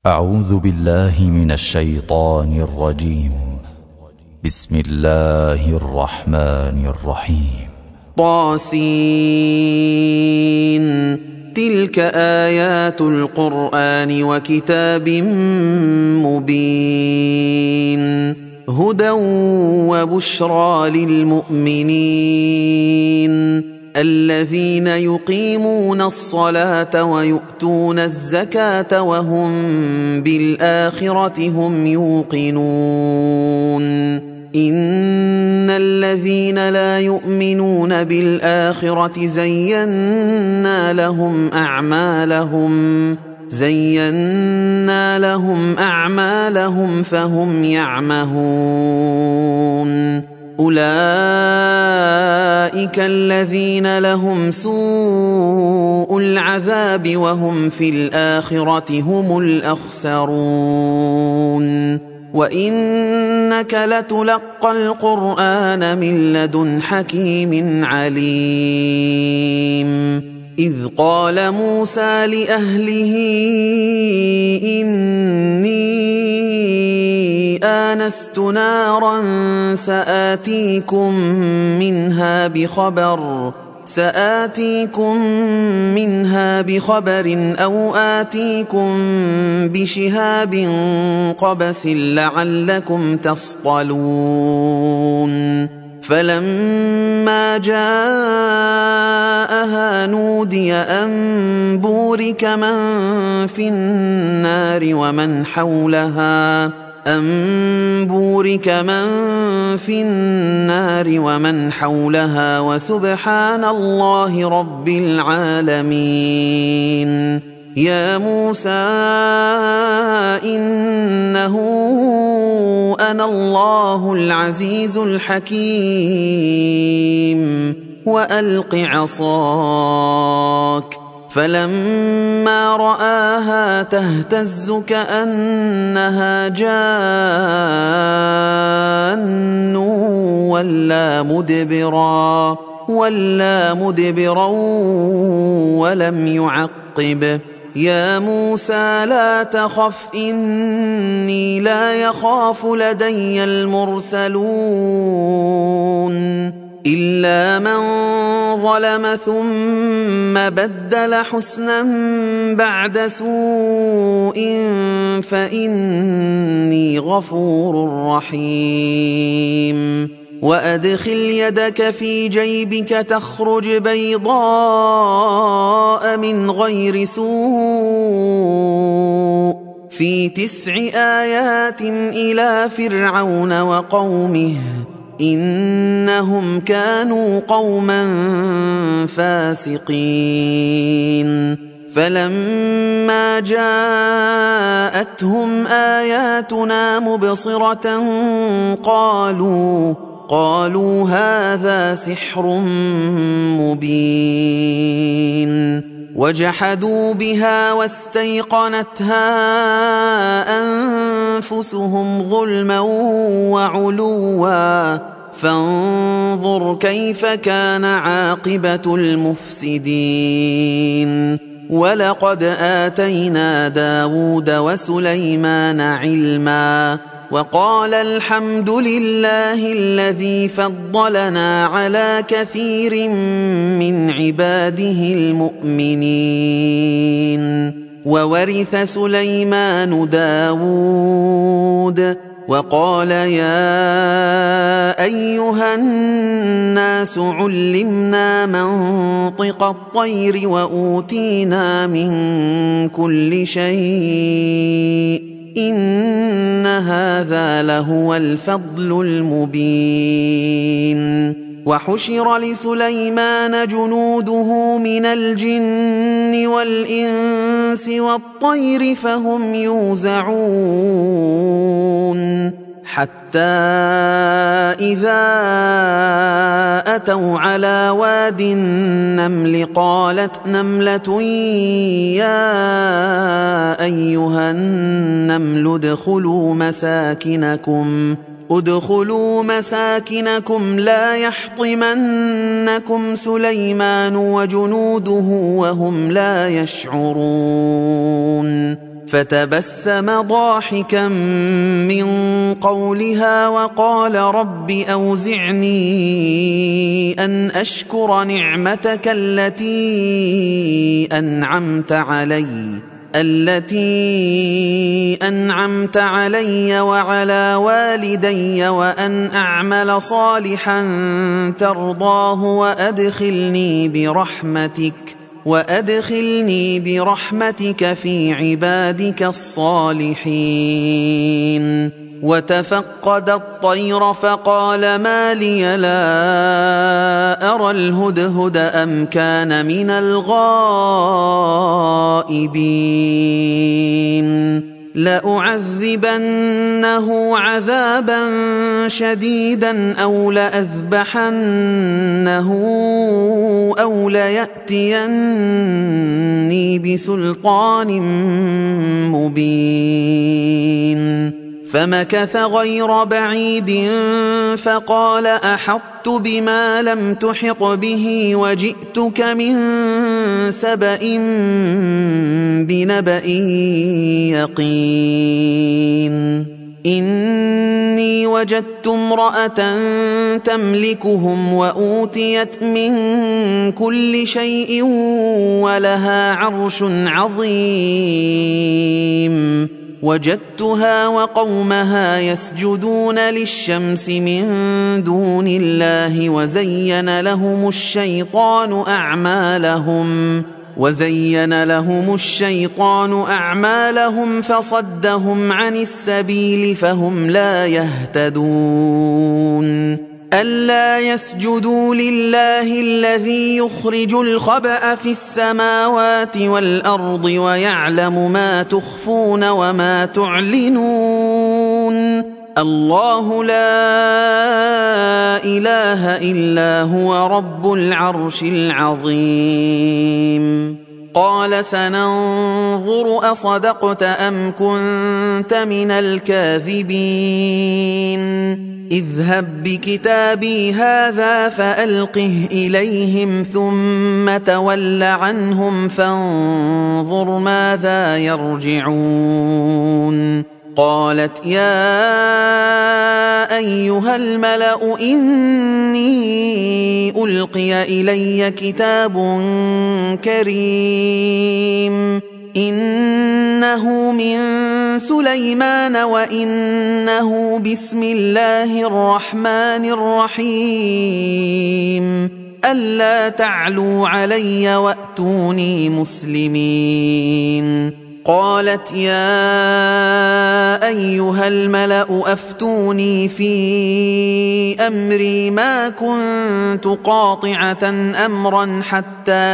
أعوذ بالله من الشيطان الرجيم. بسم الله الرحمن الرحيم. طاسين. تلك آيات القرآن وكتاب مبين، هدى وبشرى للمؤمنين الذين يقيمون الصلاة ويؤتون الزكاة وهم بالآخرة هم يوقنون. إن الذين لا يؤمنون بالآخرة زينا لهم أعمالهم فهم يعمهون. أولئك الذين لهم سوء العذاب وهم في الآخرة هم الأخسرون. وإنك لتلقى القرآن من لدن حكيم عليم. إذ قال موسى لأهله إني آنست نارا سآتيكم منها بخبر أو آتيكم بشهاب قبس لعلكم تصطلون. فلما جاءها نودي أن بورك من في النار ومن حولها وسبحان الله رب العالمين. يا موسى إنه أنا الله العزيز الحكيم وألق عصاك. فلما رآها تهتز كأنها جان ولا مدبرا ولم يعقب. يا موسى لا تخف إني لا يخاف لدي المرسلون. إلا من ظلم ثم بدل حسنا بعد سوء فإني غفور رحيم. وأدخل يدك في جيبك تخرج بيضاء من غير سوء في 9 آيات إلى فرعون وقومه إنهم كانوا قوما فاسقين. فلما جاءتهم آياتنا مبصرة قالوا هذا سحر مبين. وجحدوا بها واستيقنتها أنفسهم ظلما وعلوا فانظر كيف كان عاقبة المفسدين. ولقد آتينا داود وسليمان علما وقال الحمد لله الذي فضلنا على كثير من عباده المؤمنين. وورث سليمان داود وقال يا أيها الناس علمنا منطق الطير وأوتينا من كل شيء إن هذا لهو الفضل المبين. وحشر لسليمان جنوده من الجن والإنس والطير فهم يوزعون حتى إذا أتوا على واد النمل قالت نملة يا أيها النمل ادخلوا مساكنكم لا يحطمنكم سليمان وجنوده وهم لا يشعرون. فتبسم ضاحكا من قولها وقال رب أوزعني أن أشكر نعمتك التي أنعمت علي وعلى والدي وأن أعمل صالحا ترضاه وأدخلني برحمتك في عبادك الصالحين. وتفقد الطير فقال ما لي لا أرى الهدهد أم كان من الغائبين لأعذبنه عذابا شديدا أو لأذبحنه أو ليأتيني بسلطان مبين. فمكث غير بعيد فقال أحطت بما لم تحط به وجئتك من سبأ بنبأ يقين. إني وجدت امرأة تملكهم وأوتيت من كل شيء ولها عرش عظيم. وجدتها وقومها يسجدون للشمس من دون الله وزين لهم الشيطان أعمالهم فصدهم عن السبيل فهم لا يهتدون. ألا يسجدوا لله الذي يخرج الخبأ في السماوات والأرض ويعلم ما تخفون وما تعلنون. الله لا إله إلا هو رب العرش العظيم. قال سننظر أصدقت أم كنت من الكاذبين. اذهب بكتابي هذا فألقه إليهم ثم تول عنهم فانظر ماذا يرجعون. قالت يا أيها الملأ إني ألقي إلي كتاب كريم إنه من سليمان وإنه بسم الله الرحمن الرحيم ألا تعلوا علي وأتوني مسلمين. قالت يا أيها الملأ أفتوني في أمري ما كنت قاطعة أمرا حتى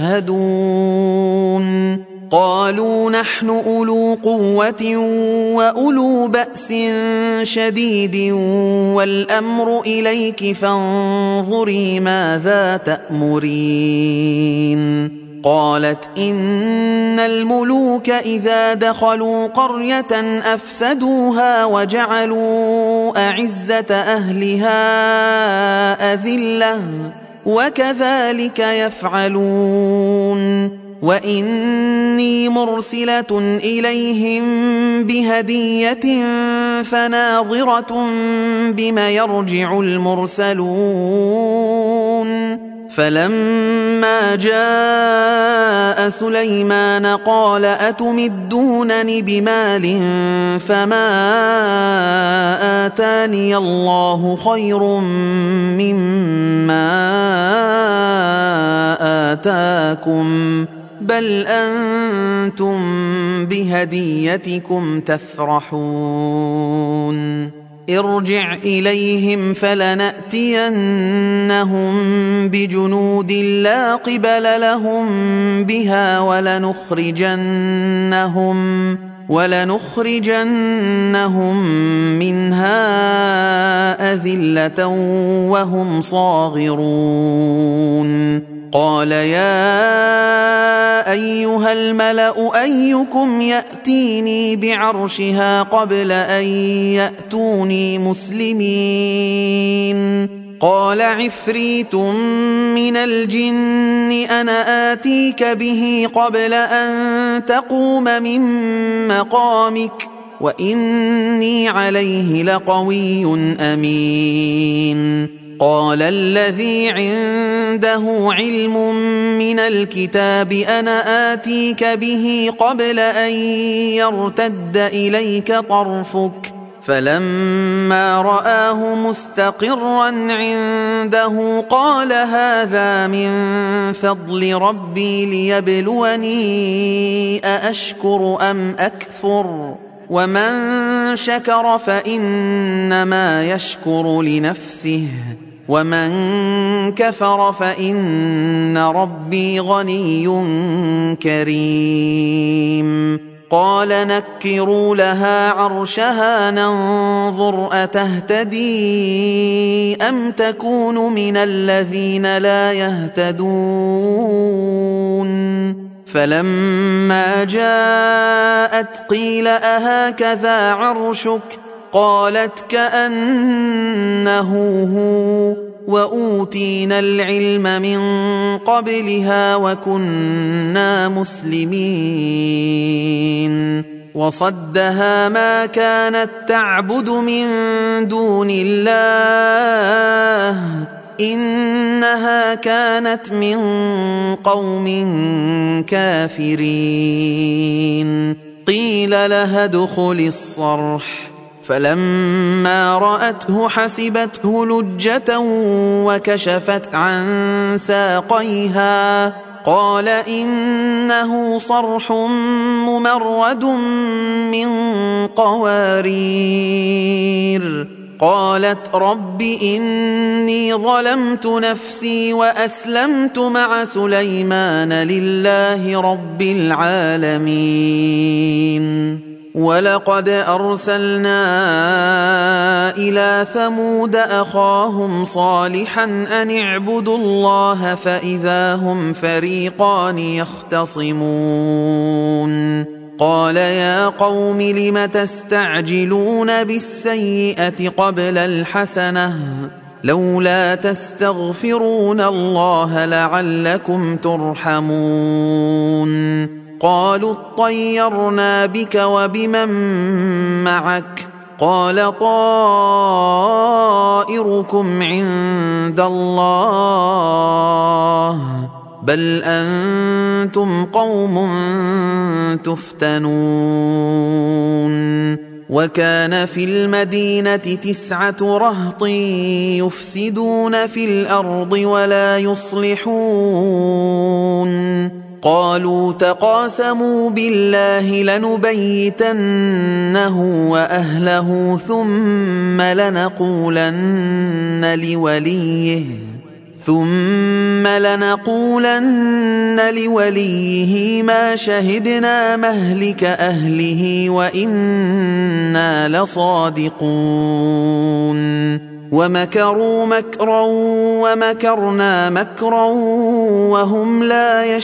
تشهدون. قالوا نحن أولو قوة وأولو بأس شديد والأمر إليك فانظري ماذا تأمرين. قالت إن الملوك إذا دخلوا قرية أفسدوها وجعلوا أعزة أهلها أذلة وكذلك يفعلون. وإني مرسلة إليهم بهدية فناظرة بما يرجع المرسلون. فلما جاء سليمان قال أتمدونني بمال فما آتاني الله خير مما آتاكم بل أنتم بهديتكم تفرحون. ارجع إليهم فلنأتينهم بجنود لا قبل لهم بها ولنخرجنهم منها أذلة وهم صاغرون. قال يا أيها الملأ أيكم يأتيني بعرشها قبل أن يأتوني مسلمين. قال عفريت من الجن أنا آتيك به قبل أن تقوم من مقامك وإني عليه لقوي أمين. قال الذي عنده علم من الكتاب أنا آتيك به قبل أن يرتد إليك طرفك فلما رآه مستقرا عنده قال هذا من فضل ربي ليبلوني أأشكر أم أكفر ومن شكر فإنما يشكر لنفسه ومن كفر فإن ربي غني كريم. قال نكروا لها عرشها ننظر أتهتدي أم تكون من الذين لا يهتدون. فلما جاءت قيل أهكذا عرشك قالت كأنه هو وأوتينا العلم من قبلها وكنا مسلمين. وصدها ما كانت تعبد من دون الله إنها كانت من قوم كافرين. قيل لها ادخل الصرح فلما رأته حسبته لجة وكشفت عن ساقيها قال إنه صرح ممرد من قوارير. قالت رب إني ظلمت نفسي وأسلمت مع سليمان لله رب العالمين. ولقد أرسلنا إلى ثمود أخاهم صالحا أن اعبدوا الله فإذا هم فريقان يختصمون. قال يا قوم لم تستعجلون بالسيئة قبل الحسنة لولا تستغفرون الله لعلكم ترحمون. قالوا اطيرنا بك وبمن معك قال طائركم عند الله بل أنتم قوم تفتنون. وكان في المدينة 9 رهط يفسدون في الأرض ولا يصلحون. قالوا تقاسموا بالله لنبيتنه وأهله ثم لنقولن لوليه ما شهدنا مهلك أهله وإنا لصادقون. ومكروا مكرا ومكرنا مكرا وهم لا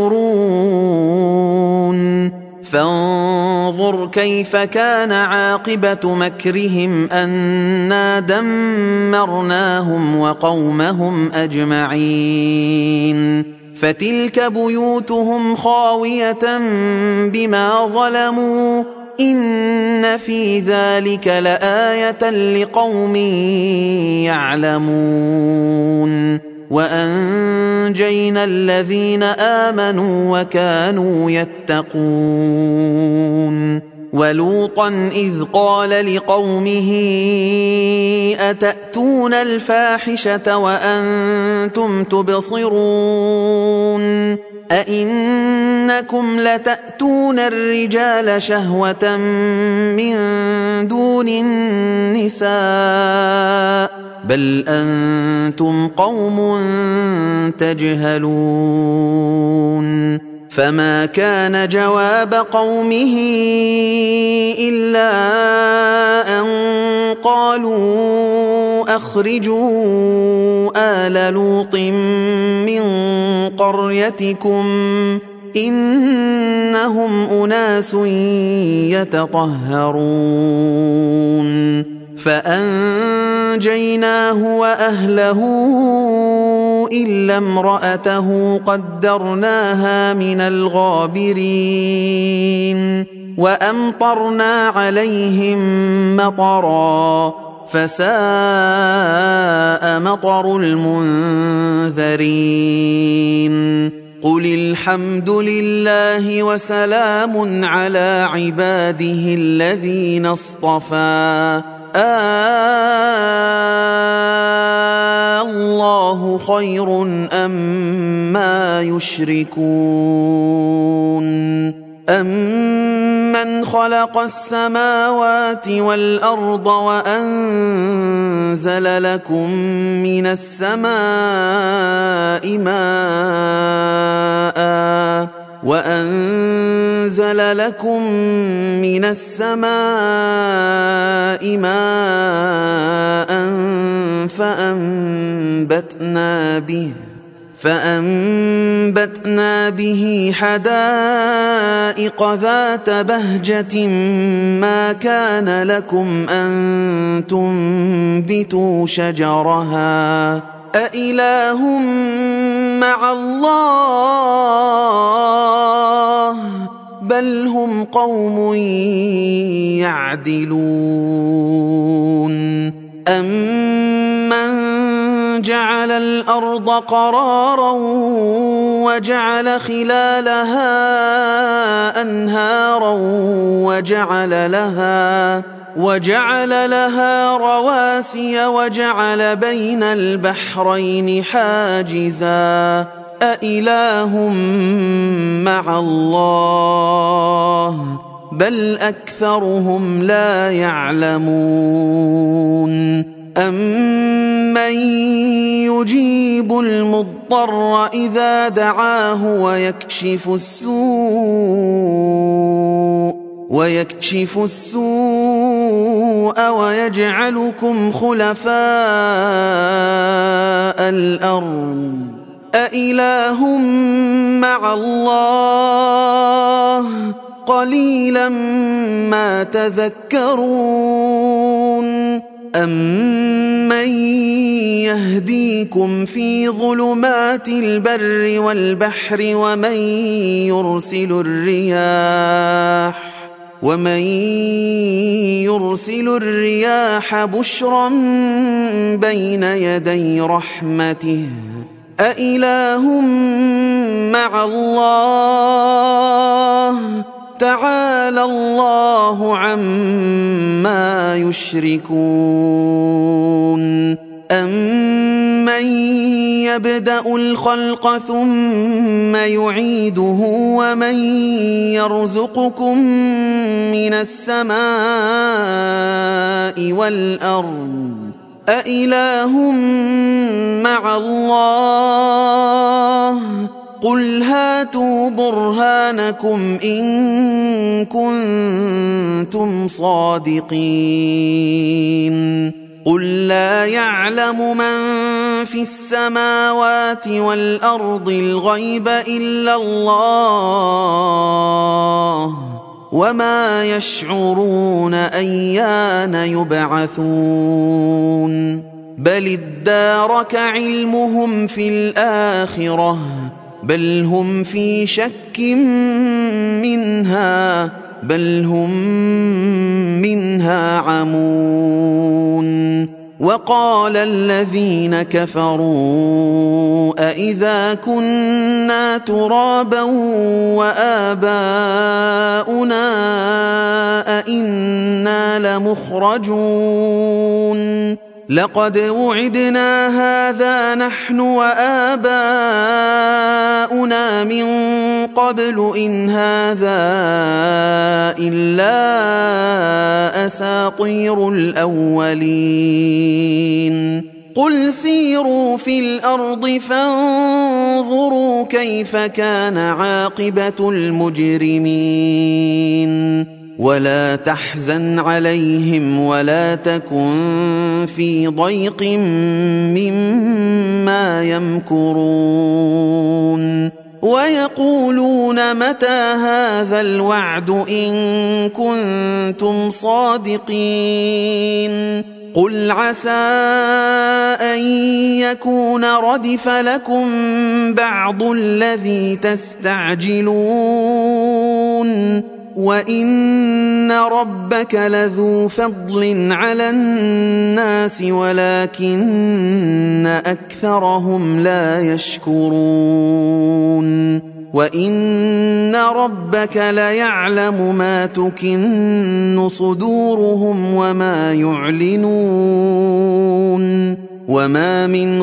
يشعرون. فانظر كيف كان عاقبة مكرهم أنا دمرناهم وقومهم أجمعين. فتلك بيوتهم خاوية بما ظلموا إن في ذلك لآية لقوم يعلمون. وأنجينا الذين آمنوا وكانوا يتقون. ولوطا إذ قال لقومه أتأتون الفاحشة وأنتم تبصرون أئنكم لتأتون الرجال شهوة من دون النساء بل أنتم قوم تجهلون. فما كان جواب قومه إلا أن قالوا أخرجوا آل لوط من قريتكم إنهم أناس يتطهرون. فأنجيناه وأهله إلا امرأته قدرناها من الغابرين وأمطرنا عليهم مطرا فساء مطر المنذرين قل الحمد لله وسلام على عباده الذين اصطفى الله خير أما يشركون أمن خلق السماوات والأرض وأنزل لكم من السماء ماء فأنبتنا به حدائق ذات بهجة ما كان لكم أن تنبتوا شجرها أإله مع الله بل هم قوم يعدلون أمن جعل الأرض قرارا وجعل خلالها أنهارا وجعل لها رواسي وجعل بين البحرين حاجزا أإله مع الله بل أكثرهم لا يعلمون أمن يجيب المضطر إذا دعاه ويكشف السوء ويجعلكم خلفاء الأرض أإله مع الله قليلا ما تذكرون أمن يهديكم في ظلمات البر والبحر ومن يرسل الرياح بشرا بين يدي رحمته أإله مع الله تعالى الله عما يشركون أمن يبدأ الخلق ثم يعيده ومن يرزقكم من السماء والأرض أإله مع الله قل هاتوا برهانكم إن كنتم صادقين قل لا يعلم من في السماوات والأرض الغيب إلا الله وما يشعرون أيان يبعثون بل ادارك علمهم في الآخرة بل هم في شك منها بل هم منها عمون وقال الذين كفروا أإذا كنا ترابا وآباؤنا أإنا لمخرجون لقد وعدنا هذا نحن وآباؤنا من قبل إن هذا إلا أساطير الأولين قل سيروا في الأرض فانظروا كيف كان عاقبة المجرمين ولا تحزن عليهم ولا تكن في ضيق مما يمكرون ويقولون متى هذا الوعد إن كنتم صادقين قل عسى أن يكون ردف لكم بعض الذي تستعجلون وإن ربك لذو فضل على الناس ولكن أكثرهم لا يشكرون وإن ربك ليعلم ما تكن صدورهم وما يعلنون وما من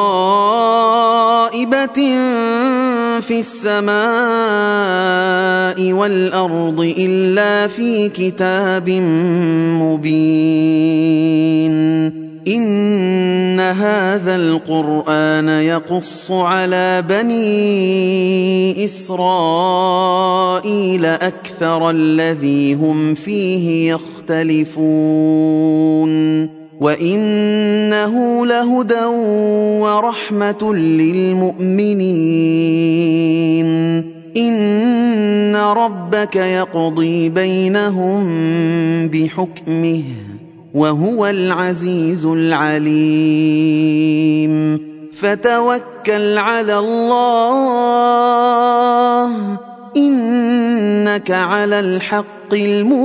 غائبة في السماء والأرض إلا في كتاب مبين إن هذا القرآن يقص على بني إسرائيل أكثر الذي هم فيه يختلفون وإنه لهدى ورحمة للمؤمنين إن ربك يقضي بينهم بحكمه وهو العزيز العليم فتوكل على الله إنك على الحق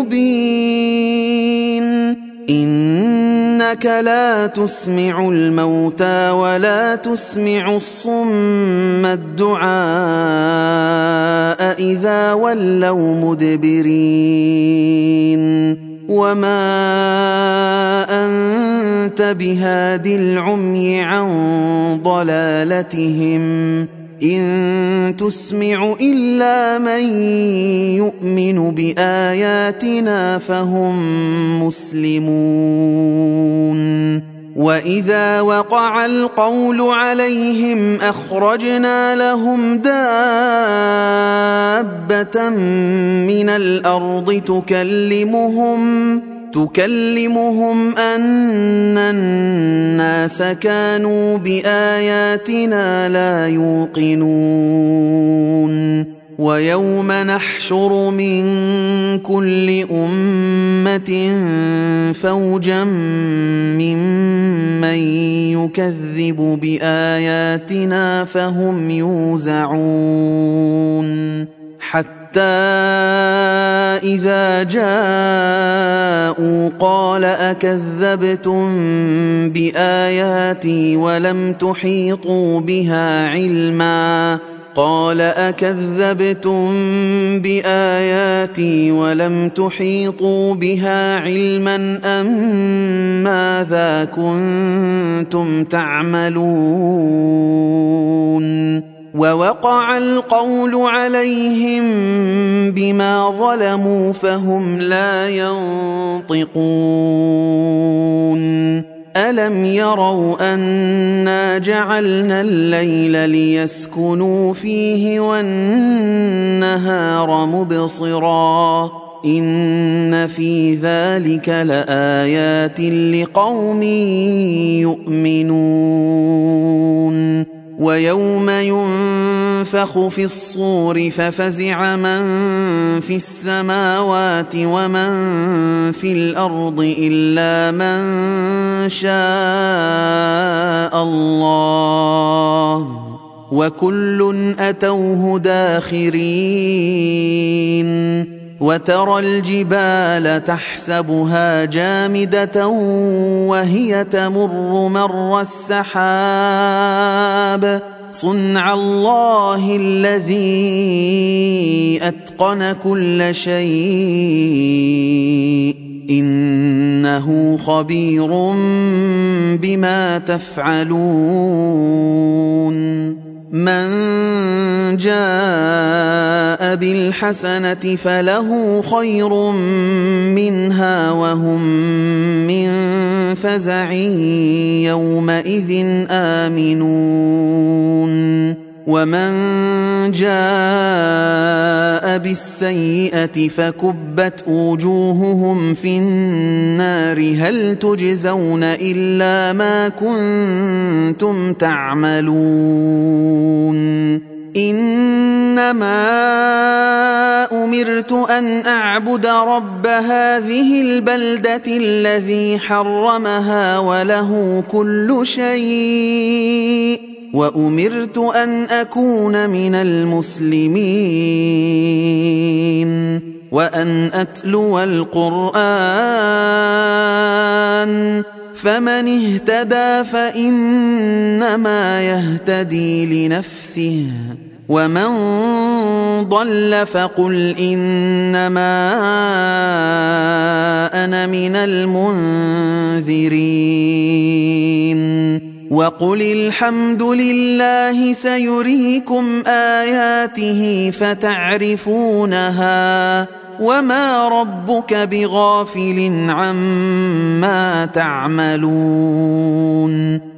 المبين إنك لا تسمع الموتى ولا تسمع الصم الدعاء إذا ولوا مدبرين وما أنت بهاد العمي عن ضلالتهم إن تسمع إلا من يؤمن بآياتنا فهم مسلمون وإذا وقع القول عليهم أخرجنا لهم دابة من الأرض تكلمهم أن الناس كانوا بآياتنا لا يوقنون ويوم نحشر من كل أمة فوجا ممن يكذب بآياتنا فهم يوزعون حتى إذا جاءوا قال أكذبتم بآياتي ولم تحيطوا بها علما أم ماذا كنتم تعملون ووقع القول عليهم بما ظلموا فهم لا ينطقون ألم يروا أنا جعلنا الليل ليسكنوا فيه والنهار مبصرا إن في ذلك لآيات لقوم يؤمنون ويوم ينفخ في الصور ففزع من في السماوات ومن في الأرض إلا من شاء الله وكل أتوه داخرين وترى الجبال تحسبها جامدة وهي تمر مر السحاب صنع الله الذي أتقن كل شيء إنه خبير بما تفعلون من جاء بالحسنة فله خير منها وهم من فزع يومئذ آمنون ومن جاء بالسيئة فكبت وجوههم في النار هل تجزون إلا ما كنتم تعملون إنما أمرت أن أعبد رب هذه البلدة الذي حرمها وله كل شيء وأمرت أن أكون من المسلمين وأن أتلو القرآن فمن اهتدى فإنما يهتدي لنفسه ومن ضل فقل إنما أنا من المنذرين وقل الحمد لله سيريكم آياته فتعرفونها وما ربك بغافل عما تعملون